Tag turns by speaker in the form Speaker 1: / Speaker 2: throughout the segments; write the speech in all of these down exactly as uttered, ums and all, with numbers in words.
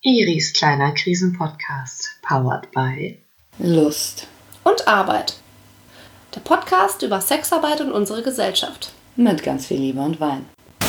Speaker 1: Iris kleiner Krisenpodcast, powered by
Speaker 2: Lust
Speaker 3: und Arbeit. Der Podcast über Sexarbeit und unsere Gesellschaft.
Speaker 2: Mit ganz viel Liebe und Wein.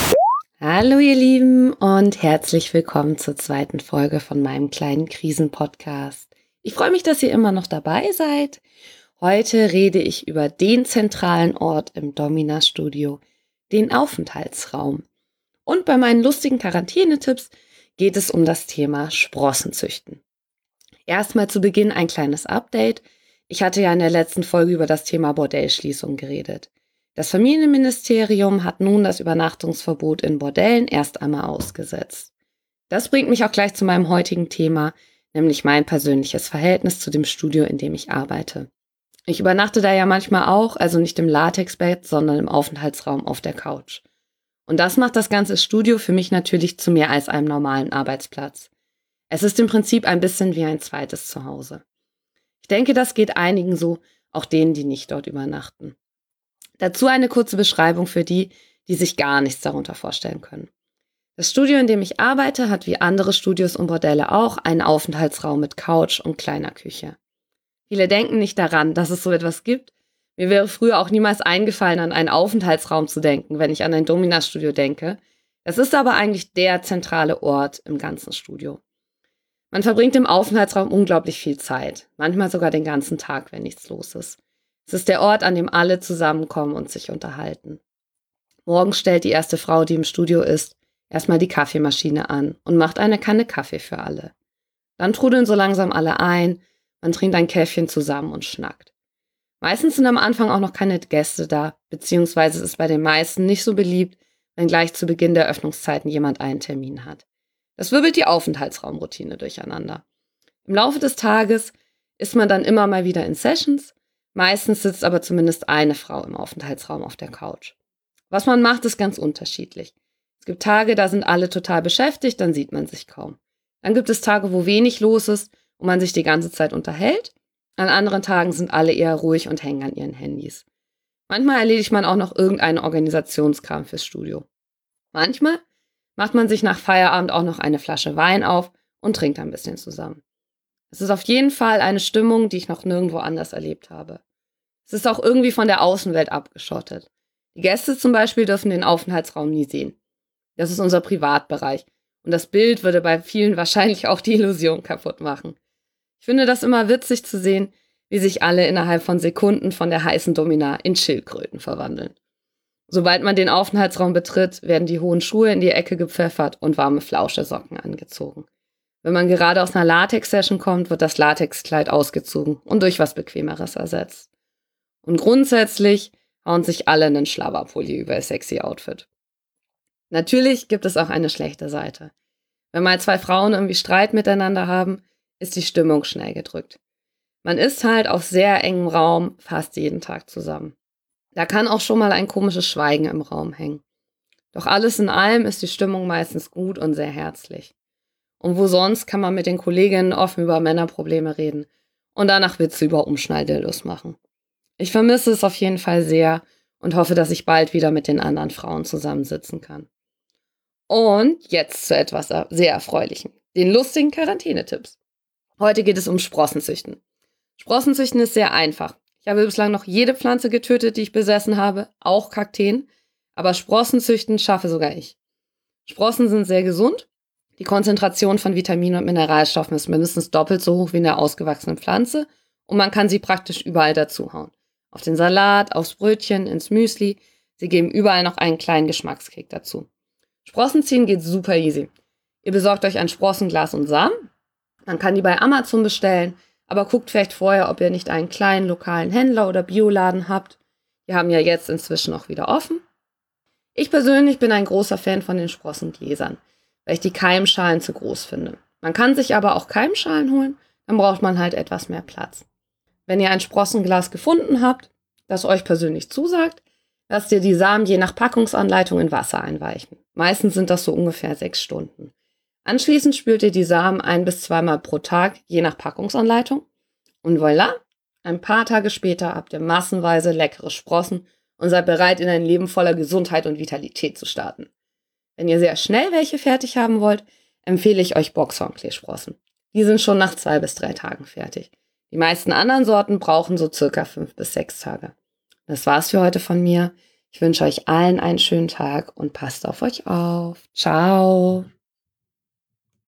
Speaker 4: Hallo ihr Lieben und herzlich willkommen zur zweiten Folge von meinem kleinen Krisenpodcast. Ich freue mich, dass ihr immer noch dabei seid. Heute rede ich über den zentralen Ort im Domina-Studio, den Aufenthaltsraum. Und bei meinen lustigen Quarantänetipps geht es um das Thema Sprossenzüchten. Erstmal zu Beginn ein kleines Update. Ich hatte ja in der letzten Folge über das Thema Bordellschließung geredet. Das Familienministerium hat nun das Übernachtungsverbot in Bordellen erst einmal ausgesetzt. Das bringt mich auch gleich zu meinem heutigen Thema, nämlich mein persönliches Verhältnis zu dem Studio, in dem ich arbeite. Ich übernachte da ja manchmal auch, also nicht im Latexbett, sondern im Aufenthaltsraum auf der Couch. Und das macht das ganze Studio für mich natürlich zu mehr als einem normalen Arbeitsplatz. Es ist im Prinzip ein bisschen wie ein zweites Zuhause. Ich denke, das geht einigen so, auch denen, die nicht dort übernachten. Dazu eine kurze Beschreibung für die, die sich gar nichts darunter vorstellen können. Das Studio, in dem ich arbeite, hat wie andere Studios und Bordelle auch einen Aufenthaltsraum mit Couch und kleiner Küche. Viele denken nicht daran, dass es so etwas gibt. Mir wäre früher auch niemals eingefallen, an einen Aufenthaltsraum zu denken, wenn ich an ein Domina-Studio denke. Das ist aber eigentlich der zentrale Ort im ganzen Studio. Man verbringt im Aufenthaltsraum unglaublich viel Zeit, manchmal sogar den ganzen Tag, wenn nichts los ist. Es ist der Ort, an dem alle zusammenkommen und sich unterhalten. Morgens stellt die erste Frau, die im Studio ist, erstmal die Kaffeemaschine an und macht eine Kanne Kaffee für alle. Dann trudeln so langsam alle ein, man trinkt ein Käffchen zusammen und schnackt. Meistens sind am Anfang auch noch keine Gäste da, beziehungsweise es ist bei den meisten nicht so beliebt, wenn gleich zu Beginn der Öffnungszeiten jemand einen Termin hat. Das wirbelt die Aufenthaltsraumroutine durcheinander. Im Laufe des Tages ist man dann immer mal wieder in Sessions, meistens sitzt aber zumindest eine Frau im Aufenthaltsraum auf der Couch. Was man macht, ist ganz unterschiedlich. Es gibt Tage, da sind alle total beschäftigt, dann sieht man sich kaum. Dann gibt es Tage, wo wenig los ist und man sich die ganze Zeit unterhält. An anderen Tagen sind alle eher ruhig und hängen an ihren Handys. Manchmal erledigt man auch noch irgendeinen Organisationskram fürs Studio. Manchmal macht man sich nach Feierabend auch noch eine Flasche Wein auf und trinkt ein bisschen zusammen. Es ist auf jeden Fall eine Stimmung, die ich noch nirgendwo anders erlebt habe. Es ist auch irgendwie von der Außenwelt abgeschottet. Die Gäste zum Beispiel dürfen den Aufenthaltsraum nie sehen. Das ist unser Privatbereich und das Bild würde bei vielen wahrscheinlich auch die Illusion kaputt machen. Ich finde das immer witzig zu sehen, wie sich alle innerhalb von Sekunden von der heißen Domina in Schildkröten verwandeln. Sobald man den Aufenthaltsraum betritt, werden die hohen Schuhe in die Ecke gepfeffert und warme Flauschesocken angezogen. Wenn man gerade aus einer Latex-Session kommt, wird das Latexkleid ausgezogen und durch was Bequemeres ersetzt. Und grundsätzlich hauen sich alle einen Schlabberpulli über ihr sexy Outfit. Natürlich gibt es auch eine schlechte Seite. Wenn mal zwei Frauen irgendwie Streit miteinander haben, ist die Stimmung schnell gedrückt. Man ist halt auf sehr engem Raum fast jeden Tag zusammen. Da kann auch schon mal ein komisches Schweigen im Raum hängen. Doch alles in allem ist die Stimmung meistens gut und sehr herzlich. Und wo sonst kann man mit den Kolleginnen offen über Männerprobleme reden und danach Witze über Umschnalldildos machen. Ich vermisse es auf jeden Fall sehr und hoffe, dass ich bald wieder mit den anderen Frauen zusammensitzen kann. Und jetzt zu etwas sehr Erfreulichem, den lustigen Quarantänetipps. Heute geht es um Sprossenzüchten. Sprossenzüchten ist sehr einfach. Ich habe bislang noch jede Pflanze getötet, die ich besessen habe, auch Kakteen, aber Sprossenzüchten schaffe sogar ich. Sprossen sind sehr gesund. Die Konzentration von Vitaminen und Mineralstoffen ist mindestens doppelt so hoch wie in der ausgewachsenen Pflanze und man kann sie praktisch überall dazuhauen. Auf den Salat, aufs Brötchen, ins Müsli. Sie geben überall noch einen kleinen Geschmackskick dazu. Sprossen ziehen geht super easy. Ihr besorgt euch ein Sprossenglas und Samen. Man kann die bei Amazon bestellen, aber guckt vielleicht vorher, ob ihr nicht einen kleinen lokalen Händler oder Bioladen habt. Die haben ja jetzt inzwischen auch wieder offen. Ich persönlich bin ein großer Fan von den Sprossengläsern, weil ich die Keimschalen zu groß finde. Man kann sich aber auch Keimschalen holen, dann braucht man halt etwas mehr Platz. Wenn ihr ein Sprossenglas gefunden habt, das euch persönlich zusagt, lasst ihr die Samen je nach Packungsanleitung in Wasser einweichen. Meistens sind das so ungefähr sechs Stunden. Anschließend spült ihr die Samen ein- bis zweimal pro Tag, je nach Packungsanleitung. Und voilà, ein paar Tage später habt ihr massenweise leckere Sprossen und seid bereit, in ein Leben voller Gesundheit und Vitalität zu starten. Wenn ihr sehr schnell welche fertig haben wollt, empfehle ich euch Boxhornkleesprossen. Die sind schon nach zwei bis drei Tagen fertig. Die meisten anderen Sorten brauchen so circa fünf bis sechs Tage. Das war's für heute von mir. Ich wünsche euch allen einen schönen Tag und passt auf euch auf. Ciao!